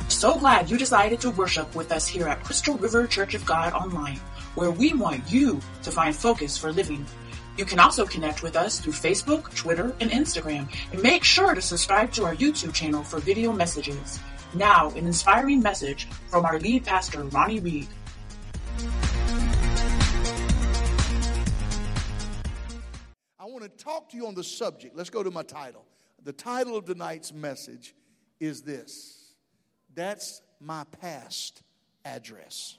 So glad you decided to worship with us here at Crystal River Church of God Online, where we want you to find focus for living. You can also connect with us through Facebook, Twitter, and Instagram, and make sure to subscribe to our YouTube channel for video messages. Now, an inspiring message from our lead pastor, Ronnie Reed. I want to talk to you on the subject. Let's go to my title. The title of tonight's message is this: That's my past address.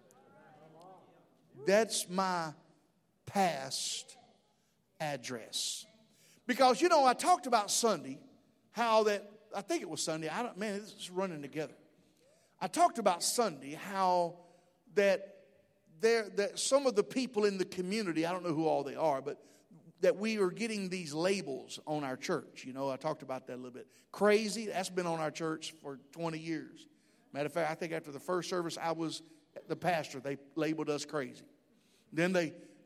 That's my past address. Because, you know, I talked about Sunday, how that, I think it was Sunday, it's running together. I talked about Sunday, how that some of the people in the community, I don't know who all they are, but that we are getting these labels on our church. You know, I talked about that a little bit. Crazy, that's been on our church for 20 years. Matter of fact, I think after the first service, I was the pastor. They labeled us crazy. Then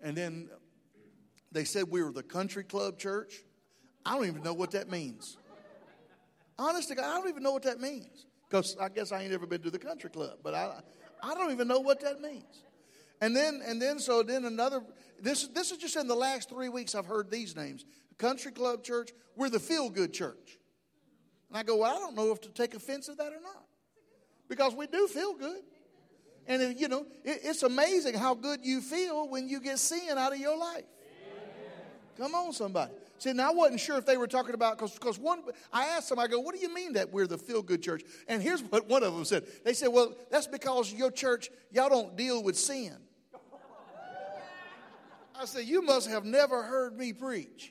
they said we were the country club church. I don't even know what that means. Honestly, I don't even know what that means. Because I guess I ain't ever been to the country club. But I don't even know what that means. And then another, this is just in the last 3 weeks I've heard these names. Country Club Church, we're the feel-good church. And I go, well, I don't know if to take offense at that or not. Because we do feel good. And, you know, it's amazing how good you feel when you get sin out of your life. Come on, somebody. See, now I wasn't sure if they were talking about, because I asked them, I go, what do you mean that we're the feel-good church? And here's what one of them said. They said, well, that's because your church, y'all don't deal with sin. I said, you must have never heard me preach.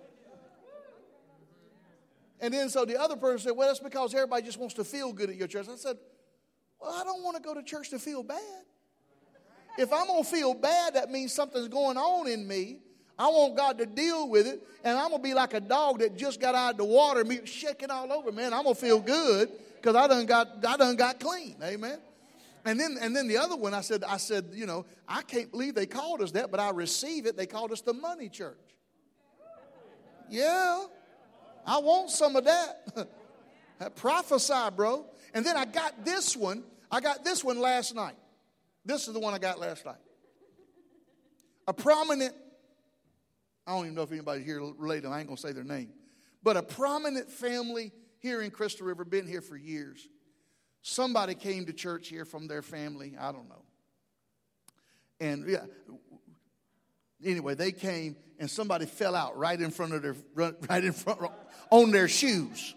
And then so the other person said, well, that's because everybody just wants to feel good at your church. I said, well, I don't want to go to church to feel bad. If I'm going to feel bad, that means something's going on in me. I want God to deal with it, and I'm going to be like a dog that just got out of the water, me shaking all over. Man, I'm going to feel good because I done got clean. Amen. And then the other one, I said, you know, I can't believe they called us that, but I receive it. They called us the money church. Yeah, I want some of that. Prophesy, bro. And then I got this one. Last night. This is the one I got last night. A prominent, I don't even know if anybody here related, I ain't going to say their name, but a prominent family here in Crystal River, been here for years. Somebody came to church here from their family. I don't know. And yeah, anyway, they came and somebody fell out right in front on their shoes.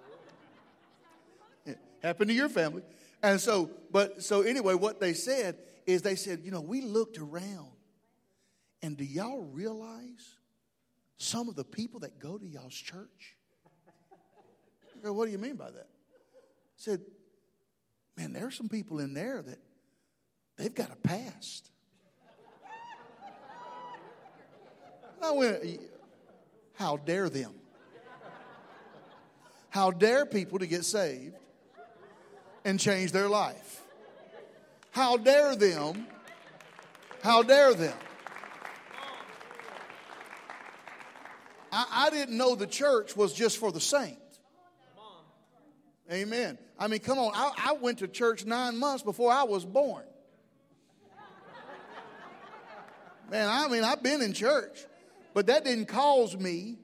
It happened to your family. And so anyway, what they said is you know, we looked around, and do y'all realize some of the people that go to y'all's church? I go, what do you mean by that? I said, man, there are some people in there that they've got a past. I went, how dare them? How dare people to get saved and change their life? How dare them? How dare them? I didn't know the church was just for the saint. Amen. I mean, come on. I went to church 9 months before I was born. Man, I mean, I've been in church. But that didn't cause me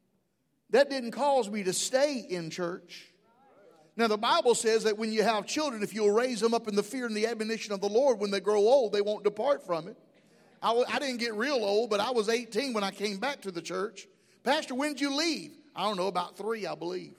to stay in church. Now, the Bible says that when you have children, if you'll raise them up in the fear and the admonition of the Lord, when they grow old, they won't depart from it. I didn't get real old, but I was 18 when I came back to the church. Pastor, when did you leave? I don't know, about 3, I believe.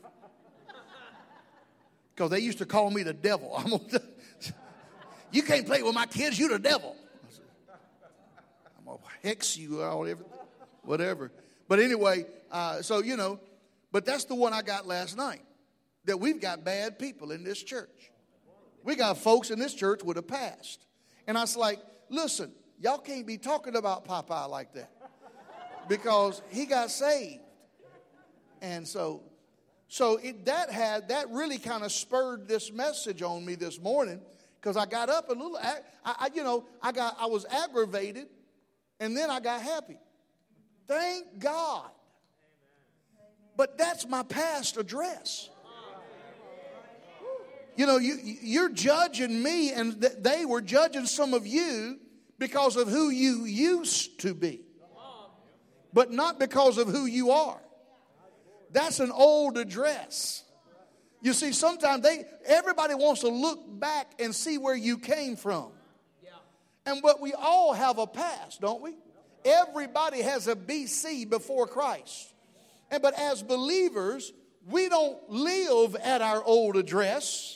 Because they used to call me the devil. You can't play with my kids, you the devil. I'm going to hex you or whatever. But anyway, so, you know, but that's the one I got last night. That we've got bad people in this church. We got folks in this church with a past. And I was like, listen, y'all can't be talking about Popeye like that. Because he got saved. And so that really kind of spurred this message on me this morning, because I got up a little, I was aggravated, and then I got happy. Thank God. But that's my past address. you're judging me, and they were judging some of you because of who you used to be, but not because of who you are. That's an old address. You see, sometimes everybody wants to look back and see where you came from. But we all have a past, don't we? Everybody has a BC before Christ. But as believers, we don't live at our old address,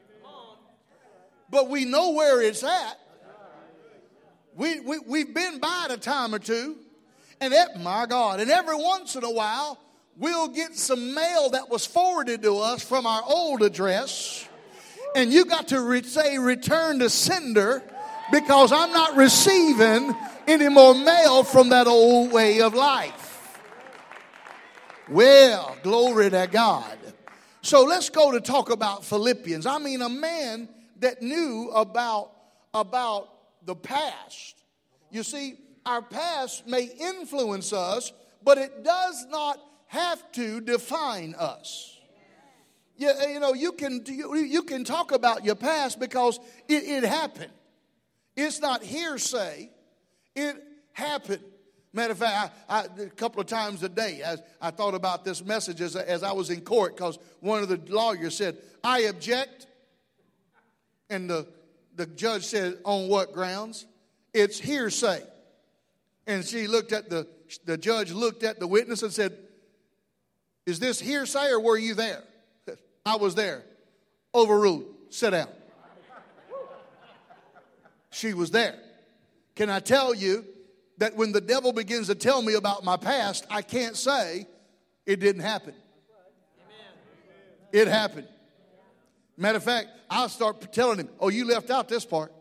but we know where it's at. We've been by it a time or two, and my God, and every once in a while, we'll get some mail that was forwarded to us from our old address, and you got to say return to sender, because I'm not receiving any more mail from that old way of life. Well, glory to God. So let's go to talk about Philippians. I mean, a man that knew about the past. You see, our past may influence us, but it does not have to define us. You can talk about your past because it happened. It's not hearsay. It happened. Matter of fact, a couple of times a day, as I thought about this message as I was in court, because one of the lawyers said, "I object." And the judge said, "On what grounds?" "It's hearsay." And the judge looked at the witness and said, "Is this hearsay or were you there?" "I was there." "Overruled. Sit down." She was there. Can I tell you that when the devil begins to tell me about my past, I can't say it didn't happen. It happened. Matter of fact, I'll start telling him, "Oh, you left out this part.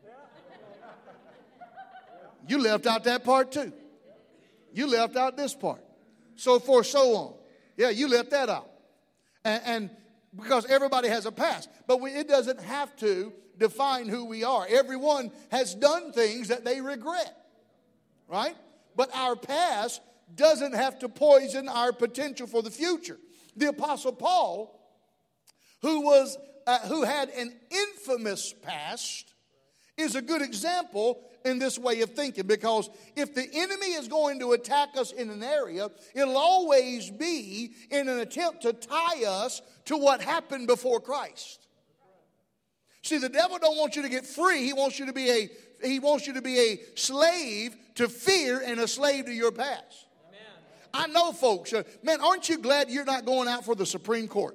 You left out that part too. You left out this part. So forth, so on. Yeah, you left that out." And because everybody has a past. But it doesn't have to define who we are. Everyone has done things that they regret. Right? But our past doesn't have to poison our potential for the future. The Apostle Paul, who had an infamous past, is a good example in this way of thinking, because if the enemy is going to attack us in an area, it'll always be in an attempt to tie us to what happened before Christ. See, the devil don't want you to get free. He wants you to be a slave to fear and a slave to your past. Amen. I know folks, man, aren't you glad you're not going out for the Supreme Court?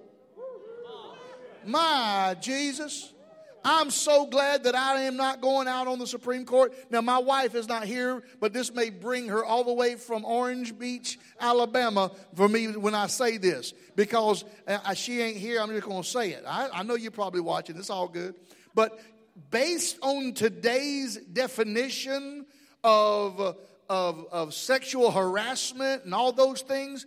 My Jesus. I'm so glad that I am not going out on the Supreme Court. Now, my wife is not here, but this may bring her all the way from Orange Beach, Alabama, for me when I say this. Because she ain't here, I'm just going to say it. I know you're probably watching. It's all good. But based on today's definition of sexual harassment and all those things,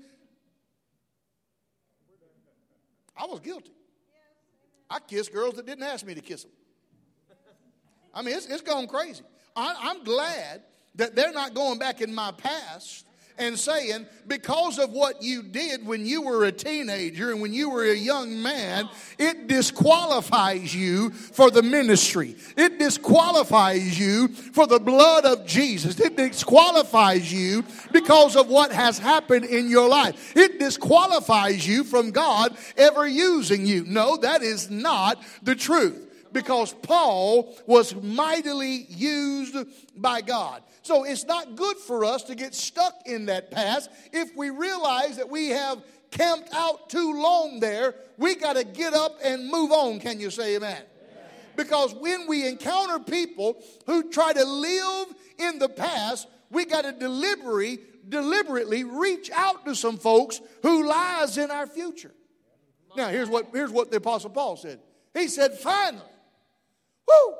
I was guilty. I kissed girls that didn't ask me to kiss them. I mean, it's gone crazy. I'm glad that they're not going back in my past and saying, because of what you did when you were a teenager and when you were a young man, it disqualifies you for the ministry. It disqualifies you for the blood of Jesus. It disqualifies you because of what has happened in your life. It disqualifies you from God ever using you. No, that is not the truth. Because Paul was mightily used by God. So it's not good for us to get stuck in that past. If we realize that we have camped out too long there, we got to get up and move on. Can you say amen? Because when we encounter people who try to live in the past, we got to deliberately reach out to some folks who lies in our future. Now, here's what the Apostle Paul said. He said, finally. Woo!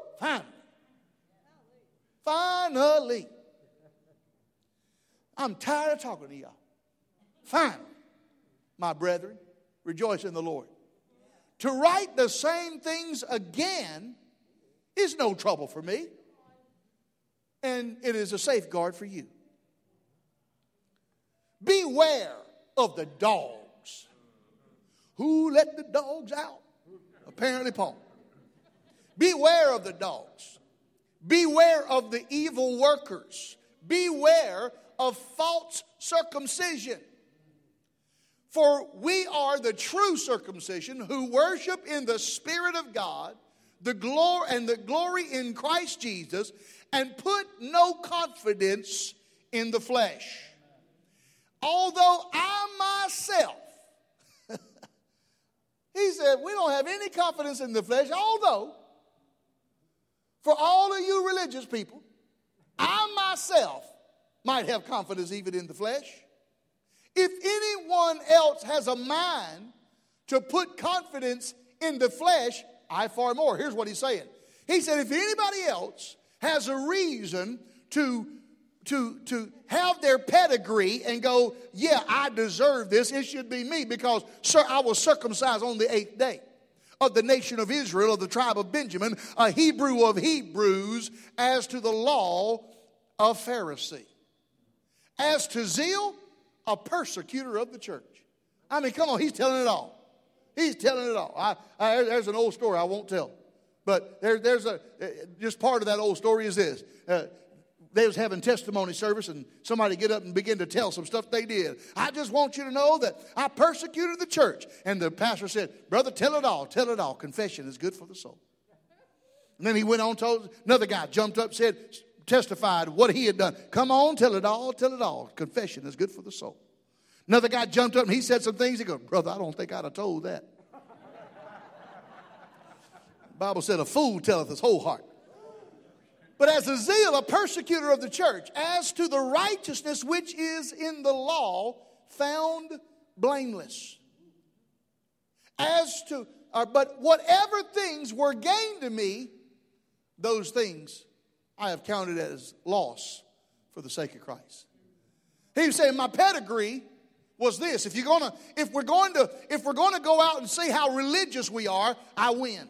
Finally. I'm tired of talking to y'all. Finally, my brethren, rejoice in the Lord. To write the same things again is no trouble for me, and it is a safeguard for you. Beware of the dogs. Who let the dogs out? Apparently Paul. Beware of the dogs. Beware of the evil workers. Beware of false circumcision. For we are the true circumcision who worship in the Spirit of God, the glory in Christ Jesus, and put no confidence in the flesh. Although I myself, he said, we don't have any confidence in the flesh, although for all of you religious people, I myself might have confidence even in the flesh. If anyone else has a mind to put confidence in the flesh, I far more. Here's what he's saying. He said, if anybody else has a reason to have their pedigree and go, yeah, I deserve this, it should be me because, sir, I was circumcised on the 8th day of the nation of Israel, of the tribe of Benjamin, a Hebrew of Hebrews, as to the law, a Pharisee. As to zeal, a persecutor of the church. I mean, come on, he's telling it all. He's telling it all. There's an old story I won't tell. But there's just part of that old story is this. They was having testimony service and somebody get up and begin to tell some stuff they did. I just want you to know that I persecuted the church. And the pastor said, brother, tell it all. Tell it all. Confession is good for the soul. And then he went on, told another guy, jumped up, said, testified what he had done. Come on, tell it all. Tell it all. Confession is good for the soul. Another guy jumped up and he said some things. He goes, brother, I don't think I'd have told that. The Bible said a fool telleth his whole heart. But as a zeal, a persecutor of the church, as to the righteousness which is in the law, found blameless. But whatever things were gained to me, those things I have counted as loss for the sake of Christ. He was saying my pedigree was this. If we're going to go out and see how religious we are, I win.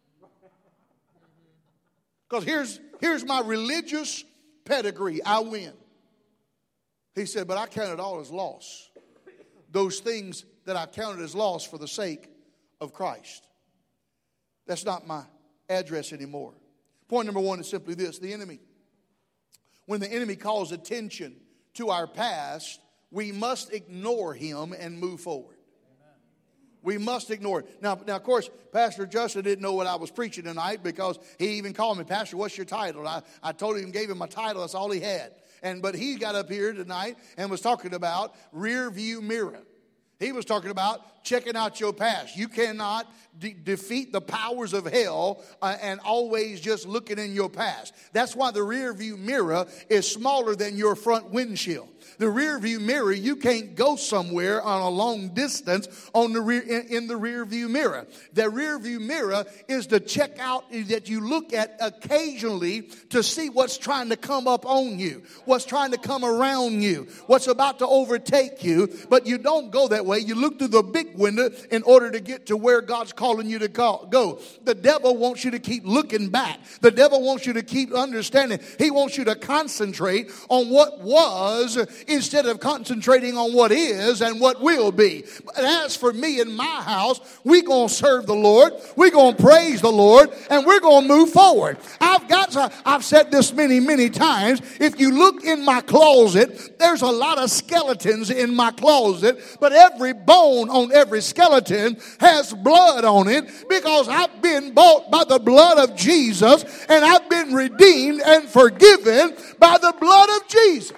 Because here's my religious pedigree. I win. He said, but I count it all as loss. Those things that I counted as loss for the sake of Christ. That's not my address anymore. Point number one is simply this. The enemy. When the enemy calls attention to our past, we must ignore him and move forward. We must ignore it. Now, of course, Pastor Justin didn't know what I was preaching tonight because he even called me, Pastor, what's your title? I told him, gave him my title. That's all he had. But he got up here tonight and was talking about rear view mirror. He was talking about checking out your past. You cannot defeat the powers of hell and always just looking in your past. That's why the rear view mirror is smaller than your front windshield. The rear view mirror, you can't go somewhere on a long distance on the in the rear view mirror. The rear view mirror is to check out that you look at occasionally to see what's trying to come up on you, what's trying to come around you, what's about to overtake you. But you don't go that way. You look through the big window in order to get to where God's calling you to go. The devil wants you to keep looking back. The devil wants you to keep understanding. He wants you to concentrate on what was instead of concentrating on what is and what will be. But as for me and my house, we're going to serve the Lord. We're going to praise the Lord, and we're going to move forward. I've said this many times. If you look in my closet, there's a lot of skeletons in my closet, but every bone on every skeleton has blood on it because I've been bought by the blood of Jesus, and I've been redeemed and forgiven by the blood of Jesus.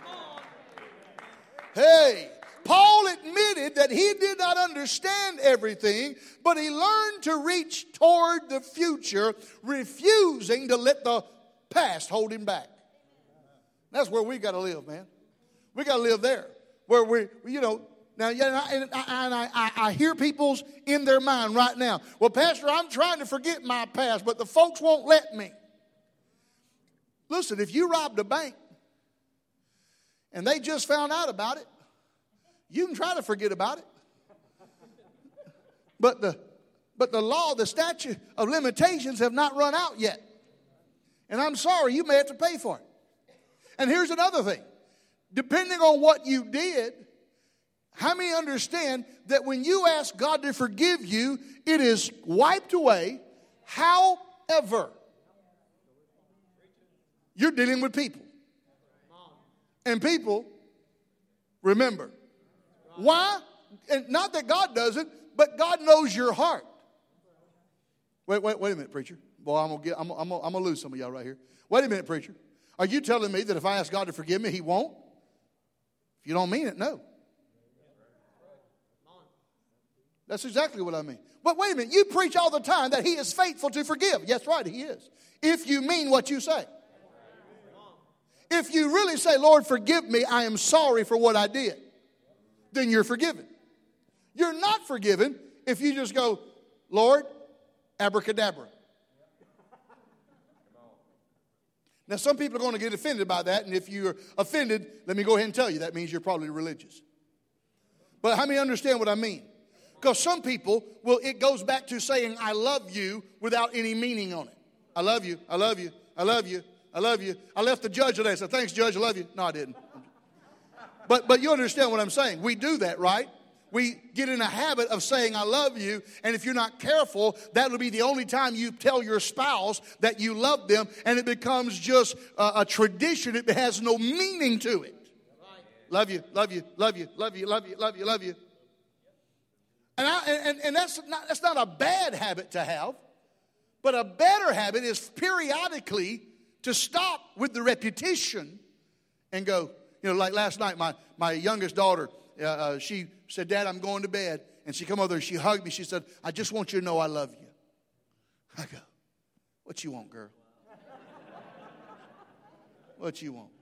Hey, Paul admitted that he did not understand everything, but he learned to reach toward the future, refusing to let the past hold him back. That's where we got to live, man. We got to live there. Where now, I hear people's in their mind right now. Well, Pastor, I'm trying to forget my past, but the folks won't let me. Listen, if you robbed a bank and they just found out about it, you can try to forget about it. But the law, the statute of limitations have not run out yet. And I'm sorry, you may have to pay for it. And here's another thing. Depending on what you did, How many understand that when you ask God to forgive you, it is wiped away? However, you're dealing with people. And people remember. Why? And not that God doesn't, but God knows your heart. Wait a minute, preacher. Boy, I'm gonna lose some of y'all right here. Wait a minute, preacher. Are you telling me that if I ask God to forgive me, He won't? If you don't mean it, no. That's exactly what I mean. But wait a minute, you preach all the time that He is faithful to forgive. Yes, right, He is. If you mean what you say. If you really say, Lord, forgive me, I am sorry for what I did, then you're forgiven. You're not forgiven if you just go, Lord, abracadabra. Now, some people are going to get offended by that, and if you're offended, let me go ahead and tell you, that means you're probably religious. But how many understand what I mean? Because some people, it goes back to saying, I love you without any meaning on it. I love you, I love you, I love you, I love you. I left the judge today. I said, thanks, Judge, I love you. No, I didn't. But you understand what I'm saying. We do that, right? We get in a habit of saying, I love you. And if you're not careful, that will be the only time you tell your spouse that you love them. And it becomes just a tradition. It has no meaning to it. Love you, love you, love you, love you, love you, love you, love you. And that's not a bad habit to have. But a better habit is periodically to stop with the repetition and go, like last night, my youngest daughter, she said, Dad, I'm going to bed. And she come over there and she hugged me. She said, I just want you to know I love you. I go, what you want, girl? What you want?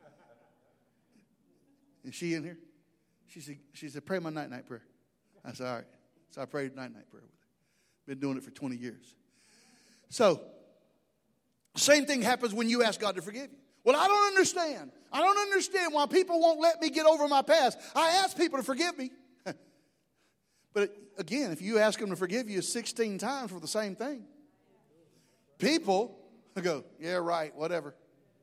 Is she in here? She said, pray my night prayer. I said, all right. So I prayed night prayer with her. Been doing it for 20 years. So, same thing happens when you ask God to forgive you. Well, I don't understand. I don't understand why people won't let me get over my past. I ask people to forgive me. But again, if you ask them to forgive you 16 times for the same thing, people go, yeah, right, whatever.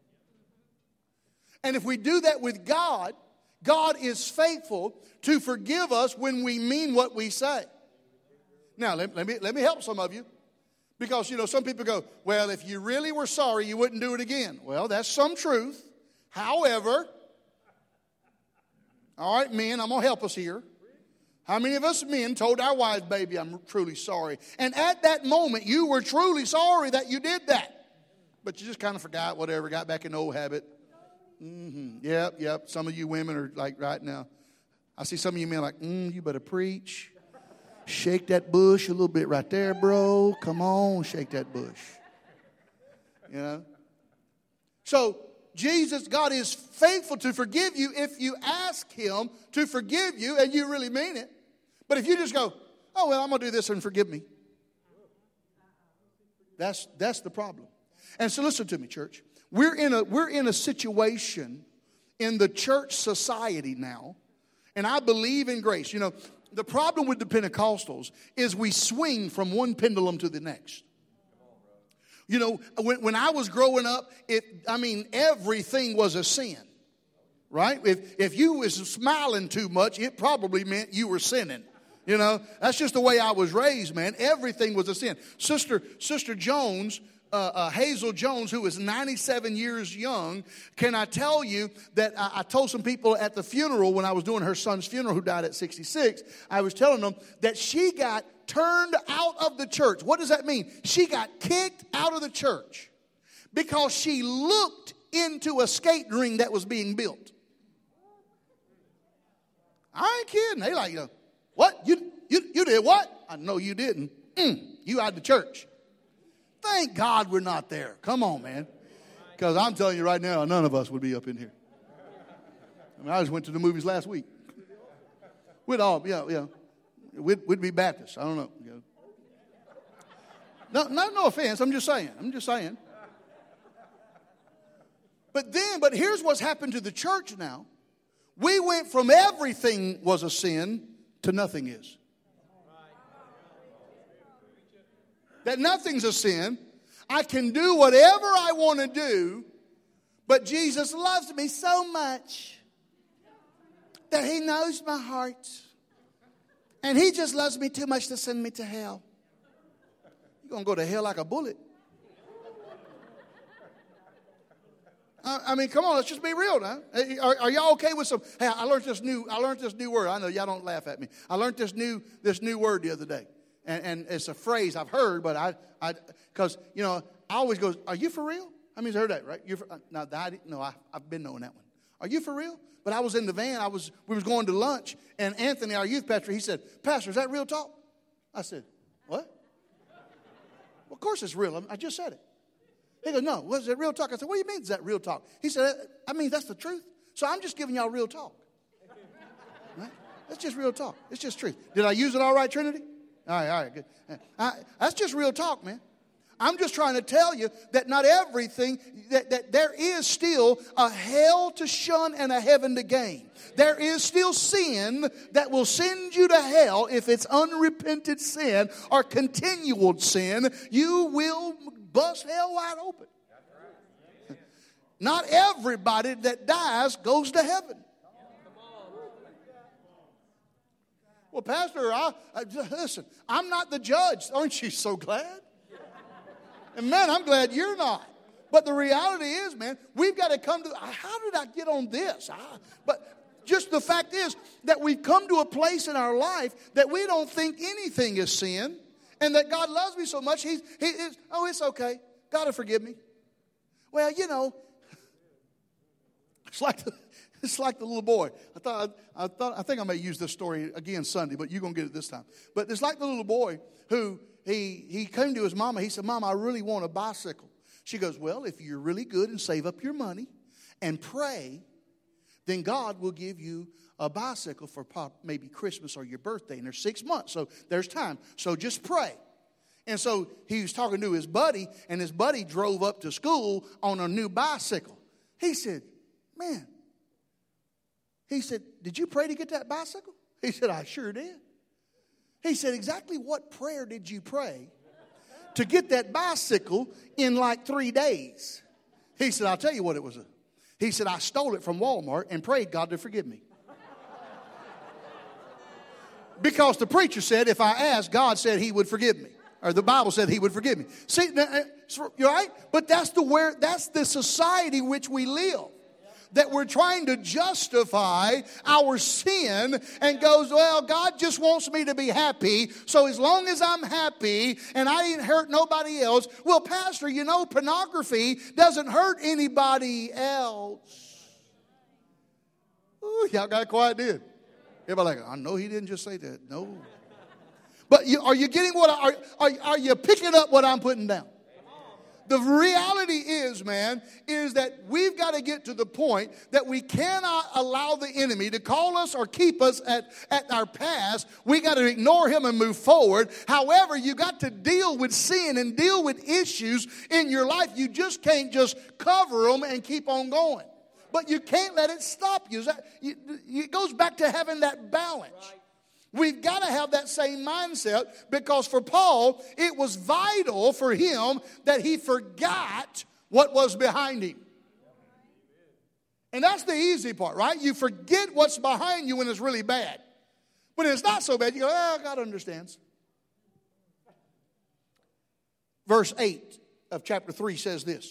And if we do that with God, God is faithful to forgive us when we mean what we say. Now, let me help some of you. Because, some people go, well, if you really were sorry, you wouldn't do it again. Well, that's some truth. However, all right, men, I'm going to help us here. How many of us men told our wives, baby, I'm truly sorry. And at that moment, you were truly sorry that you did that. But you just kind of forgot, whatever, got back in the old habit. Yep. Some of you women are like right now. I see some of you men like, you better preach. Shake that bush a little bit right there, bro. Come on, shake that bush. So, God is faithful to forgive you if you ask Him to forgive you and you really mean it. But if you just go, oh, well, I'm going to do this and forgive me. That's the problem. And so listen to me, church. We're in a situation in the church society now, and I believe in grace. The problem with the Pentecostals is we swing from one pendulum to the next. When I was growing up, everything was a sin, right? If you was smiling too much, it probably meant you were sinning. That's just the way I was raised, man. Everything was a sin. Sister Jones, Hazel Jones, who is 97 years young, can I tell you that I told some people at the funeral when I was doing her son's funeral who died at 66, I was telling them that she got turned out of the church. What does that mean? She got kicked out of the church because she looked into a skating ring that was being built. I ain't kidding. They like, what? You did what? I know you didn't. You out of the church. Thank God we're not there. Come on, man. Because I'm telling you right now, none of us would be up in here. I just went to the movies last week. We'd all, we'd be Baptists. I don't know. No offense. I'm just saying. But here's what's happened to the church now. We went from everything was a sin to nothing is. That nothing's a sin. I can do whatever I want to do, but Jesus loves me so much. that he knows my heart. And he just loves me too much to send me to hell. You're going to go to hell like a bullet. I mean, come on, let's just be real now. Are y'all okay with some? Hey, I learned this new word. I know y'all don't laugh at me. I learned this new word the other day, and it's a phrase I've heard, but because I always go, "Are you for real?" I mean, you heard that, right? I've been knowing that one. Are you for real? But I was in the van. We was going to lunch, and Anthony, our youth pastor, he said, "Pastor, is that real talk?" I said, "What?" Well, of course it's real. I just said it. He goes, "No, was it real talk?" I said, "What do you mean is that real talk?" He said, "I mean, that's the truth. So I'm just giving y'all real talk." Right? That's just real talk. It's just truth. Did I use it all right, Trinity? All right, good. That's just real talk, man. I'm just trying to tell you that not everything, that there is still a hell to shun and a heaven to gain. There is still sin that will send you to hell if it's unrepented sin or continual sin. You will bust hell wide open. Not everybody that dies goes to heaven. Well, Pastor, listen, I'm not the judge. Aren't you so glad? And man, I'm glad you're not. But the reality is, man, we've got to come to, how did I get on this? But just the fact is that we've come to a place in our life that we don't think anything is sin. And that God loves me so much, it's okay. God will forgive me. Well, it's like the little boy. I think I may use this story again Sunday, but you're going to get it this time. But it's like the little boy who he came to his mama. He said, "Mama, I really want a bicycle." She goes, "Well, if you're really good and save up your money and pray, then God will give you a bicycle for maybe Christmas or your birthday. And there's 6 months, so there's time. So just pray." And so he was talking to his buddy, and his buddy drove up to school on a new bicycle. He said, "Man," he said, "did you pray to get that bicycle?" He said, "I sure did." He said, "Exactly what prayer did you pray to get that bicycle in like 3 days?" He said, "I'll tell you what it was." He said, "I stole it from Walmart and prayed God to forgive me." Because the preacher said if I asked, God said he would forgive me. Or the Bible said he would forgive me. See, you're right? But that's the society which we live. That we're trying to justify our sin and goes, "Well, God just wants me to be happy. So as long as I'm happy and I didn't hurt nobody else." Well, Pastor, pornography doesn't hurt anybody else. Ooh, y'all got quiet, did? Everybody like, "I know he didn't just say that." No. But are you getting are you picking up what I'm putting down? The reality is, man, is that we've got to get to the point that we cannot allow the enemy to call us or keep us at our past. We got to ignore him and move forward. However, you got to deal with sin and deal with issues in your life. You just can't just cover them and keep on going. But you can't let it stop you. It goes back to having that balance. We've got to have that same mindset, because for Paul, it was vital for him that he forgot what was behind him. And that's the easy part, right? You forget what's behind you when it's really bad. When it's not so bad, you go, "Oh, God understands." Verse 8 of chapter 3 says this: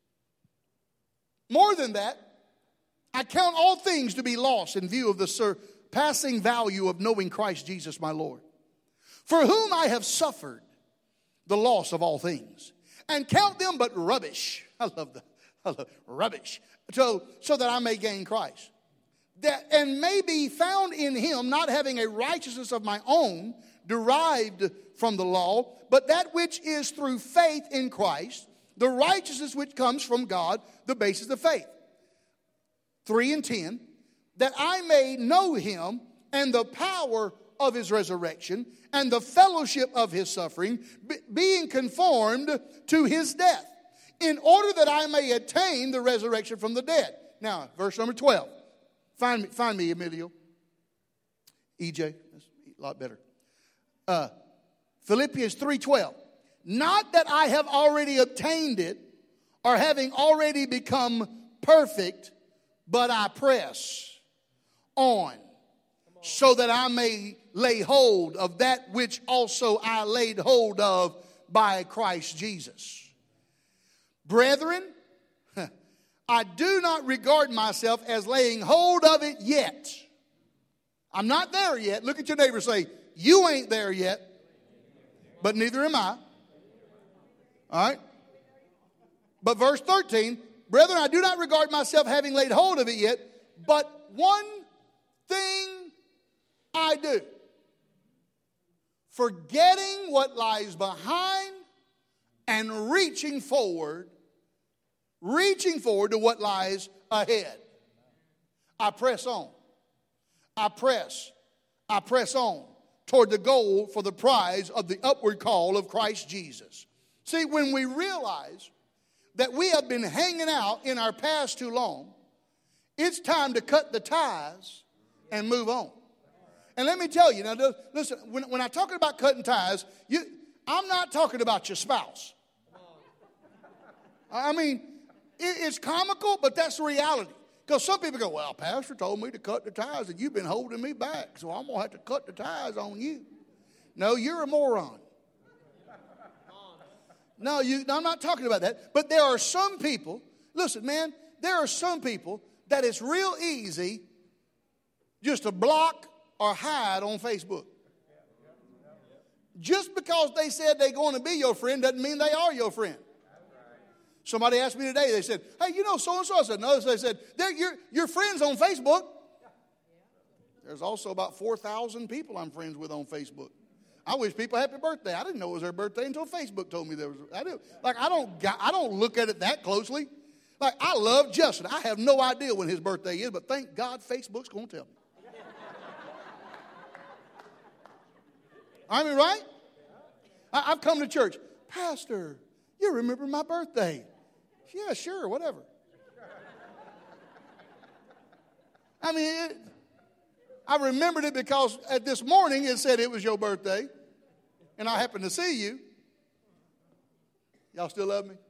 "More than that, I count all things to be lost in view of the surpassing value of knowing Christ Jesus my Lord, for whom I have suffered the loss of all things, and count them but rubbish." I love rubbish. So that I may gain Christ, and may be found in him, not having a righteousness of my own derived from the law, but that which is through faith in Christ, the righteousness which comes from God, the basis of faith. 3 and 10, "that I may know him and the power of his resurrection and the fellowship of his suffering, being conformed to his death, in order that I may attain the resurrection from the dead." Now, verse number 12. Find me, Emilio. EJ, that's a lot better. Philippians 3:12. "Not that I have already obtained it, or having already become perfect, but I press on, so that I may lay hold of that which also I laid hold of by Christ Jesus. Brethren, I do not regard myself as laying hold of it yet. I'm not there yet. Look at your neighbor and say, you ain't there yet, but neither am I. All right? But verse 13, brethren, I do not regard myself having laid hold of it yet, but one thing I do, forgetting what lies behind and reaching forward to what lies ahead. I press on. I press on toward the goal for the prize of the upward call of Christ Jesus. See, when we realize that we have been hanging out in our past too long, it's time to cut the ties and move on. And let me tell you, now listen, when I'm talking about cutting ties, I'm not talking about your spouse. I mean, it's comical, but that's the reality. Because some people go, well, Pastor told me to cut the ties and you've been holding me back, so I'm going to have to cut the ties on you. No, you're a moron. No, I'm not talking about that. But there are some people, listen, man, there are some people that it's real easy just to block or hide on Facebook. Just because they said they're going to be your friend doesn't mean they are your friend. Somebody asked me today, they said, hey, you know so-and-so? I said, no. They said, you're friends on Facebook. There's also about 4,000 people I'm friends with on Facebook. I wish people happy birthday. I didn't know it was their birthday until Facebook told me there was. I don't look at it that closely. Like, I love Justin. I have no idea when his birthday is, but thank God Facebook's going to tell me. I mean, right? I've come to church. Pastor, you remember my birthday? Yeah, sure, whatever. I mean, I remembered it because this morning it said it was your birthday, and I happened to see you. Y'all still love me?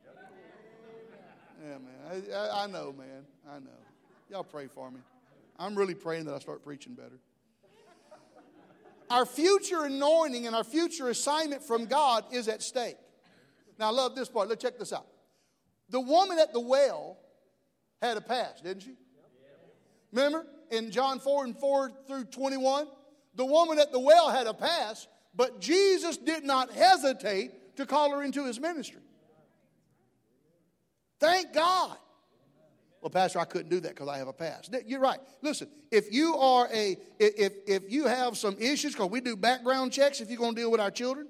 Yeah, man. I know, man. I know. Y'all pray for me. I'm really praying that I start preaching better. Our future anointing and our future assignment from God is at stake. Now, I love this part. Let's check this out. The woman at the well had a past, didn't she? Remember in John 4:4-21? The woman at the well had a past, but Jesus did not hesitate to call her into his ministry. Thank God. Well, Pastor, I couldn't do that because I have a past. You're right. Listen, if you are if you have some issues, because we do background checks if you're going to deal with our children.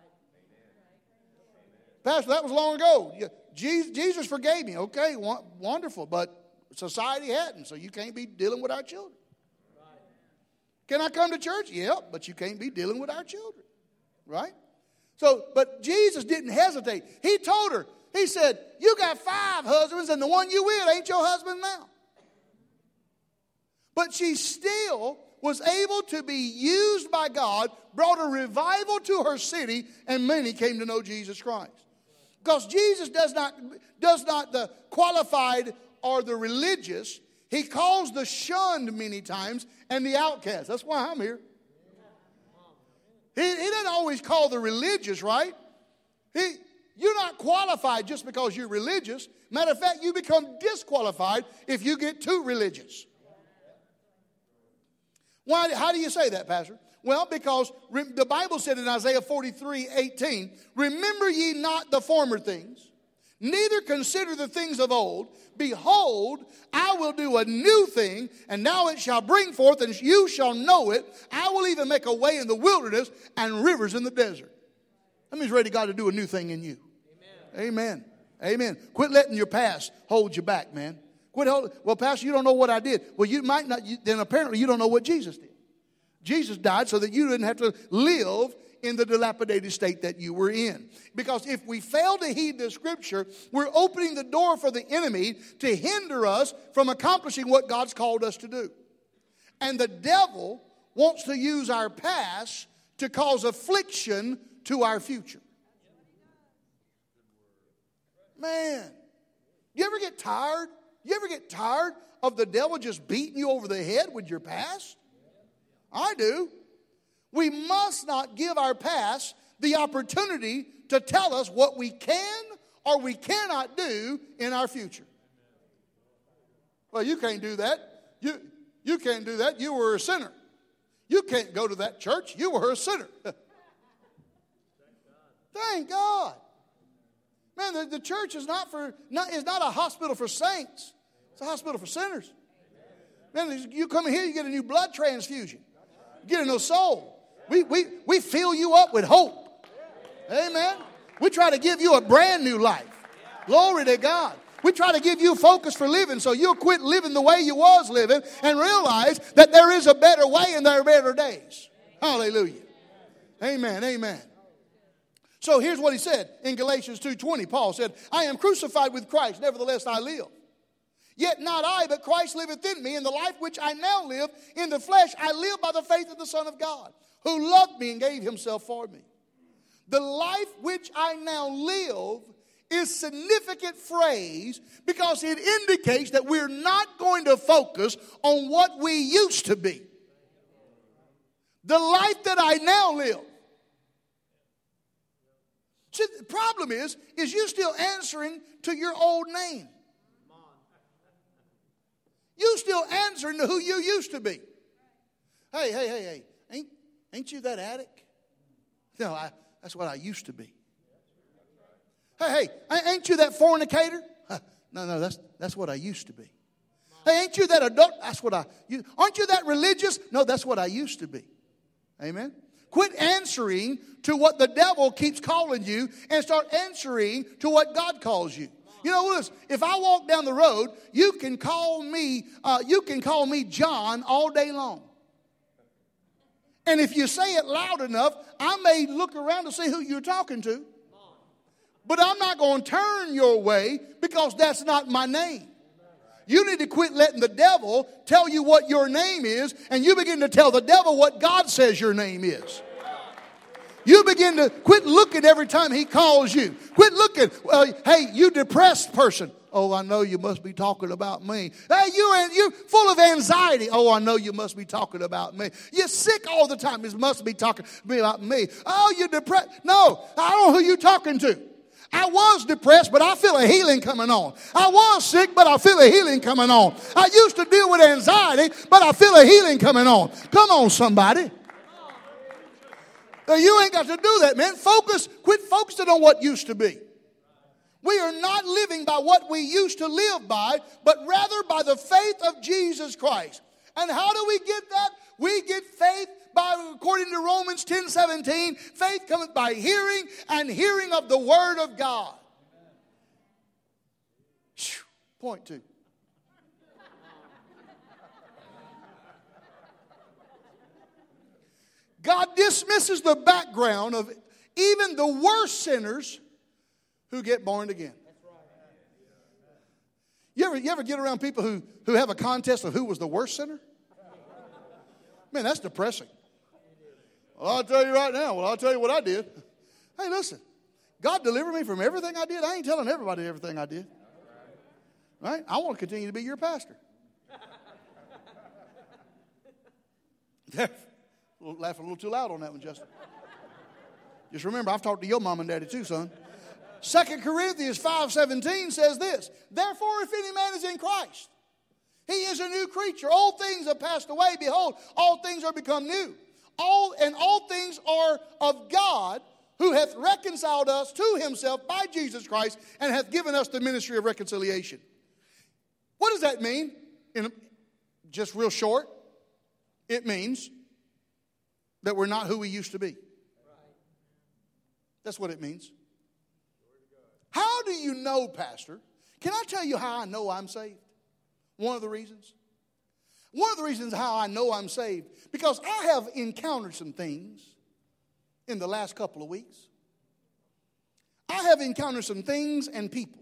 Pastor, that was long ago. Jesus forgave me. Okay, wonderful. But society hadn't, so you can't be dealing with our children. Can I come to church? Yep, but you can't be dealing with our children. Right? So, but Jesus didn't hesitate. He told her, he said, you got 5 husbands and the one you with ain't your husband now. But she still was able to be used by God, brought a revival to her city, and many came to know Jesus Christ. Because Jesus does not the qualified or the religious. He calls the shunned many times and the outcast. That's why I'm here. He doesn't always call the religious, right? You're not qualified just because you're religious. Matter of fact, you become disqualified if you get too religious. Why? How do you say that, Pastor? Well, because the Bible said in Isaiah 43:18, remember ye not the former things, neither consider the things of old. Behold, I will do a new thing, and now it shall bring forth, and you shall know it. I will even make a way in the wilderness and rivers in the desert. That means ready God to do a new thing in you. Amen. Amen. Quit letting your past hold you back, man. Well, Pastor, you don't know what I did. Well, you might not. Then apparently you don't know what Jesus did. Jesus died so that you didn't have to live in the dilapidated state that you were in. Because if we fail to heed the scripture, we're opening the door for the enemy to hinder us from accomplishing what God's called us to do. And the devil wants to use our past to cause affliction to our future. Man, you ever get tired? You ever get tired of the devil just beating you over the head with your past? I do. We must not give our past the opportunity to tell us what we can or we cannot do in our future. Well, you can't do that. You can't do that. You were a sinner. You can't go to that church. You were a sinner. Thank God. Man, the church is not a hospital for saints. It's a hospital for sinners. Man, you come in here, you get a new blood transfusion. You get a new soul. We fill you up with hope. Amen. We try to give you a brand new life. Glory to God. We try to give you focus for living so you'll quit living the way you was living and realize that there is a better way and there are better days. Hallelujah. Amen. Amen. So here's what he said in Galatians 2:20. Paul said, I am crucified with Christ, nevertheless I live. Yet not I, but Christ liveth in me. In the life which I now live in the flesh, I live by the faith of the Son of God, who loved me and gave himself for me. The life which I now live is significant phrase because it indicates that we're not going to focus on what we used to be. The life that I now live. See, the problem is you still answering to your old name. You still answering to who you used to be. Hey. Ain't you that addict? No, that's what I used to be. Hey, ain't you that fornicator? No, that's what I used to be. Hey, ain't you that adult? That's what aren't you that religious? No, that's what I used to be. Amen. Quit answering to what the devil keeps calling you and start answering to what God calls you. You know what? If I walk down the road, you can call me John all day long. And if you say it loud enough, I may look around to see who you're talking to. But I'm not going to turn your way because that's not my name. You need to quit letting the devil tell you what your name is, and you begin to tell the devil what God says your name is. You begin to quit looking every time he calls you. Quit looking. Hey, you depressed person. Oh, I know you must be talking about me. Hey, you're full of anxiety. Oh, I know you must be talking about me. You're sick all the time. You must be talking about me. Oh, you're depressed. No, I don't know who you're talking to. I was depressed, but I feel a healing coming on. I was sick, but I feel a healing coming on. I used to deal with anxiety, but I feel a healing coming on. Come on, somebody. You ain't got to do that, man. Quit focusing on what used to be. We are not living by what we used to live by, but rather by the faith of Jesus Christ. And how do we get that? We get faith by, according to Romans 10:17, faith cometh by hearing, and hearing of the word of God. Point 2. God dismisses the background of even the worst sinners who get born again. You ever get around people who have a contest of who was the worst sinner? Man, that's depressing. Well, I'll tell you right now. Well, I'll tell you what I did. Hey, listen. God delivered me from everything I did. I ain't telling everybody everything I did. Right? I want to continue to be your pastor. Laughing a little too loud on that one, Justin. Just remember, I've talked to your mom and daddy too, son. 2 Corinthians 5:17 says this. Therefore, if any man is in Christ, he is a new creature. All things have passed away. Behold, all things are become new. All things are of God, who hath reconciled us to himself by Jesus Christ and hath given us the ministry of reconciliation. What does that mean? Just real short, it means that we're not who we used to be. That's what it means. How do you know, Pastor? Can I tell you how I know I'm saved? One of the reasons how I know I'm saved, because I have encountered some things in the last couple of weeks. I have encountered some things and people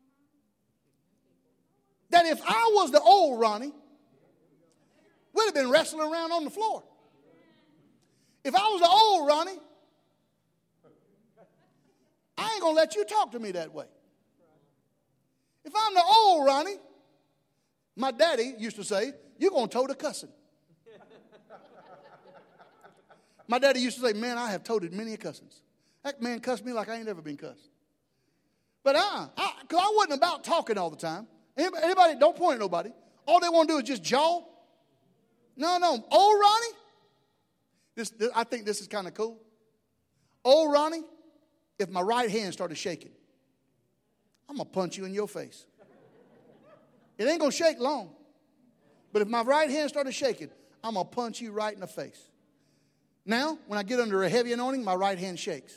that if I was the old Ronnie, we'd have been wrestling around on the floor. If I was the old Ronnie, I ain't going to let you talk to me that way. If I'm the old Ronnie, My daddy used to say, you're going to tote a cussing. My daddy used to say, man, I have toted many a cussings. That man cussed me like I ain't never been cussed. But because I wasn't about talking all the time. Anybody, don't point at nobody. All they want to do is just jaw. No. Old Ronnie, I think this is kind of cool. Old Ronnie, if my right hand started shaking, I'm going to punch you in your face. It ain't going to shake long. But if my right hand started shaking, I'm going to punch you right in the face. Now, when I get under a heavy anointing, my right hand shakes.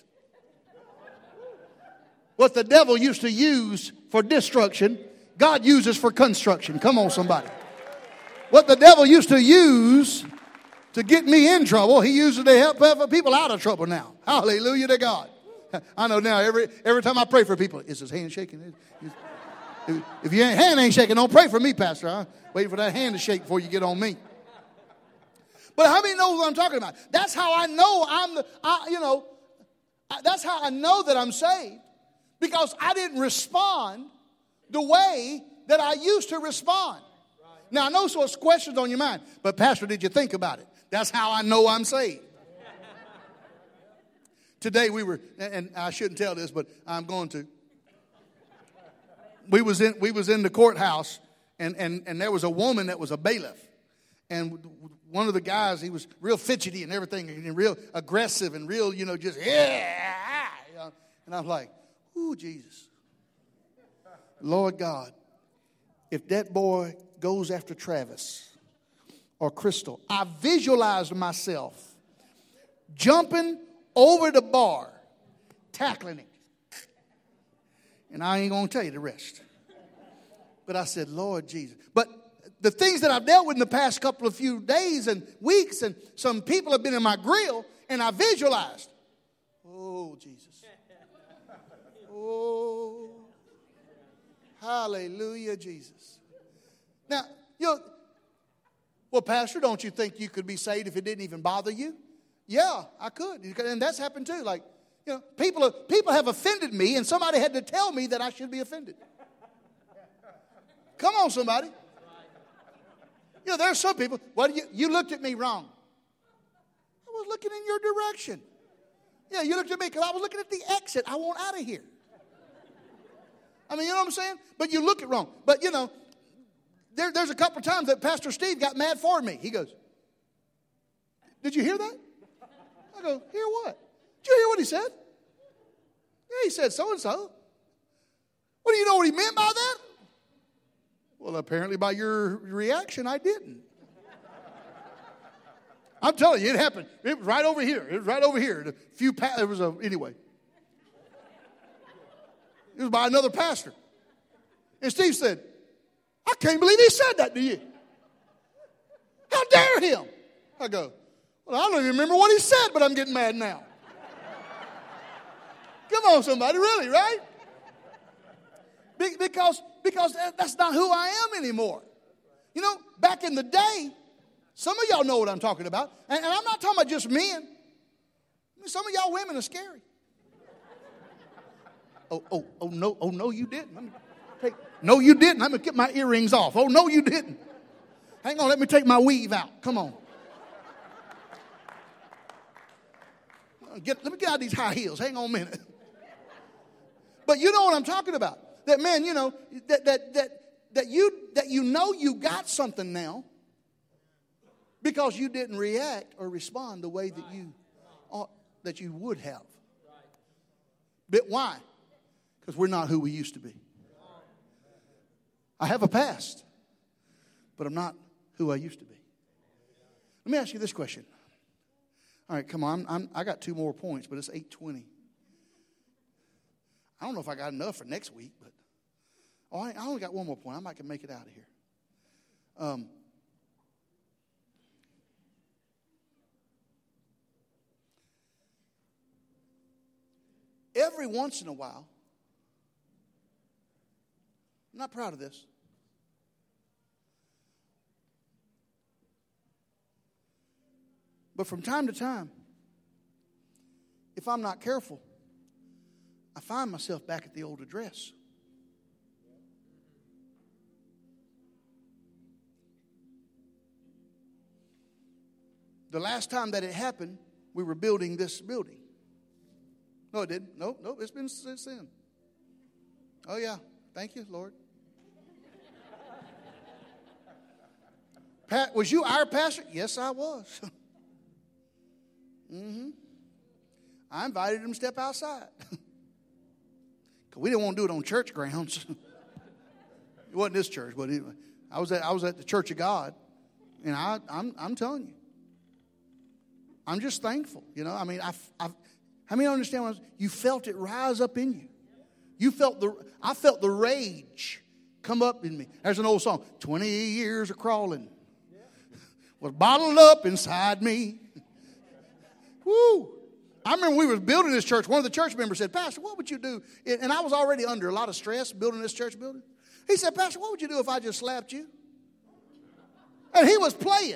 What the devil used to use for destruction, God uses for construction. Come on, somebody. What the devil used to use to get me in trouble, he uses to help other people out of trouble now. Hallelujah to God. I know now every time I pray for people, is his hand shaking? If your hand ain't shaking, don't pray for me, Pastor. I'm waiting for that hand to shake before you get on me. But how many know what I'm talking about? That's how I know that's how I know that I'm saved. Because I didn't respond the way that I used to respond. Now, I know so it's questions on your mind. But, Pastor, did you think about it? That's how I know I'm saved. Today we were, and I shouldn't tell this, but I'm going to. We was in the courthouse, and there was a woman that was a bailiff. And one of the guys, he was real fidgety and everything, and real aggressive and real, just, yeah. And I'm like, ooh, Jesus. Lord God, if that boy goes after Travis or Crystal, I visualized myself jumping over the bar, tackling him. And I ain't going to tell you the rest. But I said, Lord Jesus. But the things that I've dealt with in the past couple of few days and weeks, and some people have been in my grill, and I visualized, oh, Jesus. Oh, hallelujah, Jesus. Now, well, Pastor, don't you think you could be saved if it didn't even bother you? Yeah, I could. And that's happened too. Like, people have offended me, and somebody had to tell me that I should be offended. Come on, somebody. There are some people, you looked at me wrong. I was looking in your direction. Yeah, you looked at me because I was looking at the exit. I want out of here. I mean, you know what I'm saying? But you look it wrong. But, there's a couple of times that Pastor Steve got mad for me. He goes, did you hear that? I go, hear what? Did you hear what he said? Yeah, he said so-and-so. Well, do you know what he meant by that? Well, apparently by your reaction, I didn't. I'm telling you, it happened. It was right over here. It was right over here. Anyway. It was by another pastor. And Steve said, I can't believe he said that to you. How dare him? I go, well, I don't even remember what he said, but I'm getting mad now. Come on, somebody, really, right? Because that's not who I am anymore. Back in the day, some of y'all know what I'm talking about. And I'm not talking about just men. Some of y'all women are scary. Oh, no, you didn't. No, you didn't. I'm going to get my earrings off. Oh, no, you didn't. Hang on, let me take my weave out. Come on. Let me get out of these high heels. Hang on a minute. But you know what I'm talking about. That, man, that you got something now because you didn't react or respond the way that you would have. But why? Because we're not who we used to be. I have a past, but I'm not who I used to be. Let me ask you this question. All right, come on. I got 2 more points, but it's 8:20. I don't know if I got enough for next week, but I only got 1 more point. I might can make it out of here. Every once in a while, I'm not proud of this. But from time to time, if I'm not careful, I find myself back at the old address. The last time that it happened, we were building this building. No, it didn't. Nope. It's been since then. Oh, yeah. Thank you, Lord. Pat, was you our pastor? Yes, I was. I invited him to step outside. Because we didn't want to do it on church grounds. It wasn't this church, but anyway. I was at the Church of God. And I'm telling you. I'm just thankful. You know, I mean, how many understand what you felt it rise up in you? I felt the rage come up in me. There's an old song, 20 years of crawling was bottled up inside me. Woo! I remember we were building this church. One of the church members said, Pastor, what would you do? And I was already under a lot of stress building this church building. He said, Pastor, what would you do if I just slapped you? And he was playing.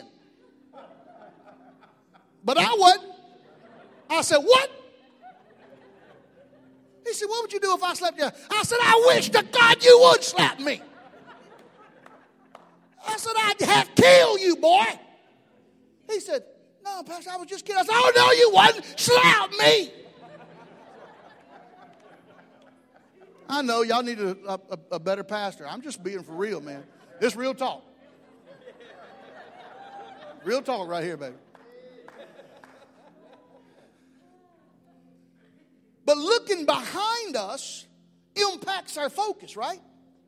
But I wasn't. I said, what? He said, what would you do if I slapped you? I said, I wish to God you would slap me. I said, I'd have killed you, boy. He said, no, Pastor, I was just kidding. I said, oh, no, you wasn't. Slap me. I know y'all need a better pastor. I'm just being for real, man. This real talk. Real talk right here, baby. But looking behind us impacts our focus, right?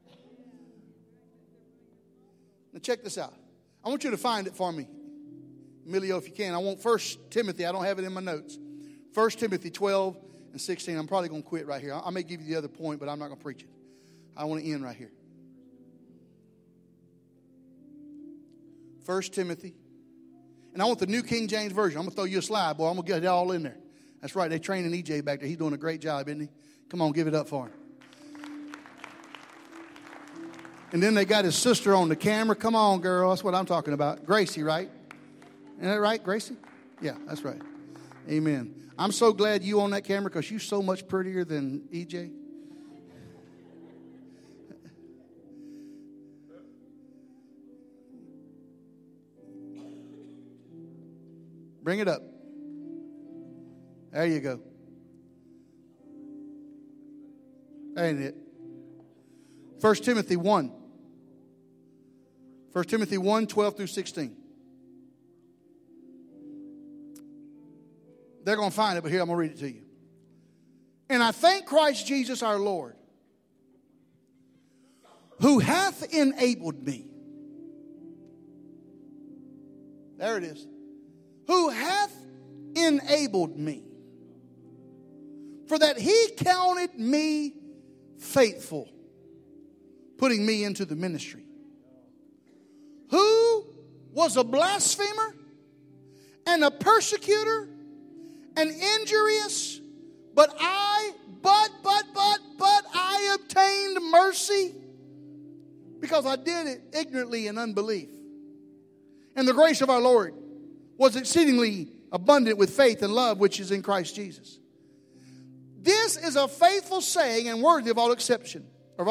Now check this out. I want you to find it for me. Emilio, if you can. I want 1 Timothy. I don't have it in my notes. 1 Timothy 12 and 16. I'm probably going to quit right here. I may give you the other point, but I'm not going to preach it. I want to end right here. 1 Timothy. And I want the New King James Version. I'm going to throw you a slide, boy. I'm going to get it all in there. That's right. They're training EJ back there. He's doing a great job, isn't he? Come on, give it up for him. And then they got his sister on the camera. Come on, girl. That's what I'm talking about. Gracie, right? Isn't that right, Gracie? Yeah, that's right. Amen. I'm so glad you on that camera because you're so much prettier than EJ. Bring it up. There you go. Ain't it? 1 Timothy 1. 1 Timothy 1, 12 through 16. They're going to find it, but here I'm going to read it to you. And I thank Christ Jesus our Lord, who hath enabled me. There it is. Who hath enabled me, for that he counted me faithful, putting me into the ministry. Who was a blasphemer and a persecutor and injurious, but I obtained mercy because I did it ignorantly in unbelief. And the grace of our Lord was exceedingly abundant with faith and love which is in Christ Jesus. This is a faithful saying and worthy of all acceptation,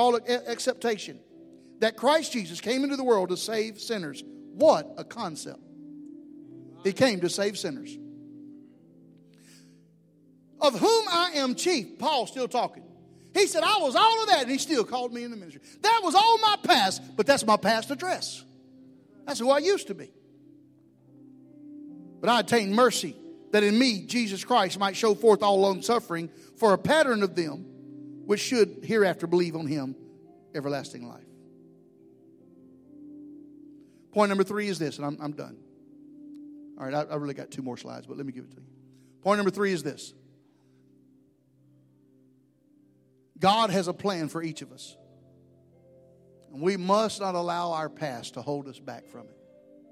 that Christ Jesus came into the world to save sinners. What a concept. He came to save sinners. Of whom I am chief. Paul still talking. He said, I was all of that, and he still called me in the ministry. That was all my past, but that's my past address. That's who I used to be. But I attained mercy, that in me, Jesus Christ, might show forth all long suffering for a pattern of them which should hereafter believe on him everlasting life. Point number 3 is this, and I'm done. All right, I really got 2 more slides, but let me give it to you. Point number 3 is this. God has a plan for each of us. And we must not allow our past to hold us back from it.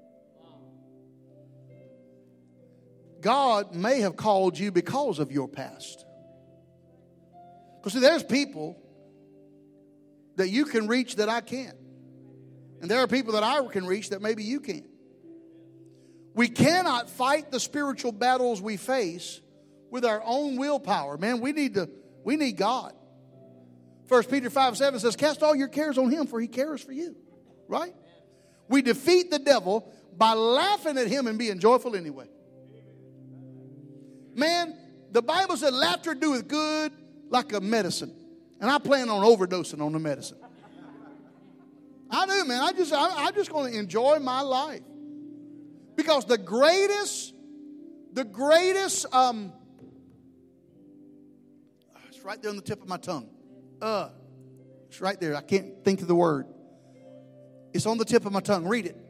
God may have called you because of your past. Because see, there's people that you can reach that I can't. And there are people that I can reach that maybe you can't. We cannot fight the spiritual battles we face with our own willpower. Man, we need God. 1 Peter 5:7 says, cast all your cares on him, for he cares for you. Right? We defeat the devil by laughing at him and being joyful anyway. Man, the Bible said laughter doeth good like a medicine. And I plan on overdosing on the medicine. I do, man. I'm just going to enjoy my life. Because the greatest, it's right there on the tip of my tongue. It's right there. I can't think of the word. It's on the tip of my tongue. Read it.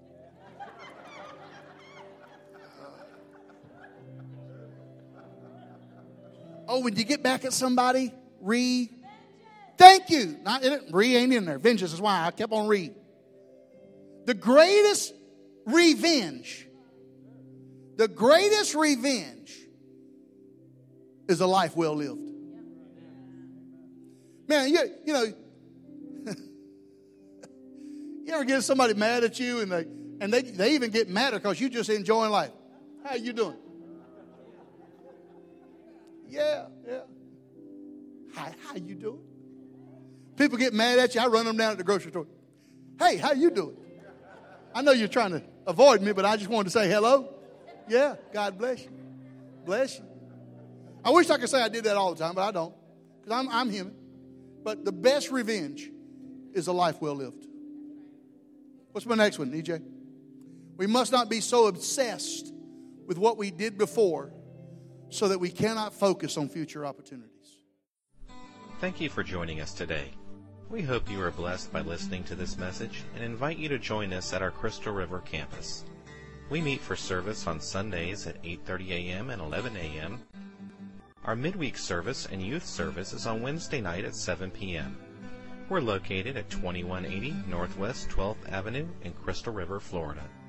When you get back at somebody, thank you. Ain't in there. Vengeance is why I kept on reading. The greatest revenge is a life well lived. Man, you know, you ever get somebody mad at you and they even get madder because you just enjoying life. How you doing? Yeah. How you doing? People get mad at you. I run them down at the grocery store. Hey, how you doing? I know you're trying to avoid me, but I just wanted to say hello. Yeah, God bless you. Bless you. I wish I could say I did that all the time, but I don't. Because I'm human. But the best revenge is a life well lived. What's my next one, EJ? We must not be so obsessed with what we did before so that we cannot focus on future opportunities. Thank you for joining us today. We hope you are blessed by listening to this message and invite you to join us at our Crystal River campus. We meet for service on Sundays at 8:30 a.m. and 11 a.m. Our midweek service and youth service is on Wednesday night at 7 p.m. We're located at 2180 Northwest 12th Avenue in Crystal River, Florida.